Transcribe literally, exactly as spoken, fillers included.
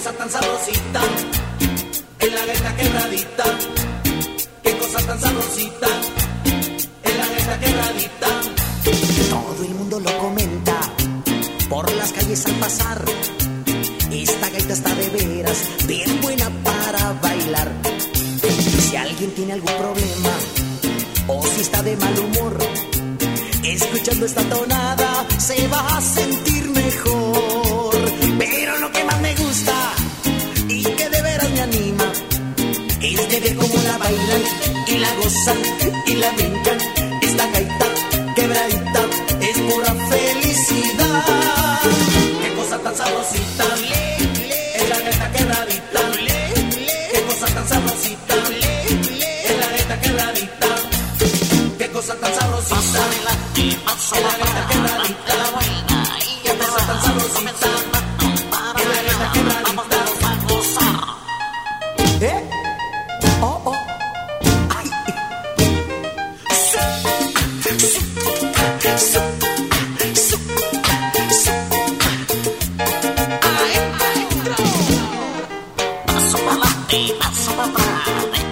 cosa tan sabrosita, en la gaita quebradita. Qué cosa tan sabrosita, en la gaita quebradita. Todo el mundo lo comenta por las calles al pasar. Esta gaita está de veras bien buena para bailar. Si alguien tiene algún problema o si está de mal humor, escuchando esta tonada se va a sentir mejor. Pero lo que más me gusta y que de veras me anima es de ver cómo la bailan y la gozan y la brincan. Esta gaita quebradita es pura felicidad. Qué cosa tan sabrosita, es la gaita quebradita. Qué cosa tan sabrosita, es la gaita quebradita. Qué cosa tan sabrosita, es la gaita quebradita. Qué cosa tan sabrosita, es la gaita quebradita. ¿Eh? Oh, oh. Ay. Su, su, su, su. Ay, ay. Paso para adelante, paso para atrás.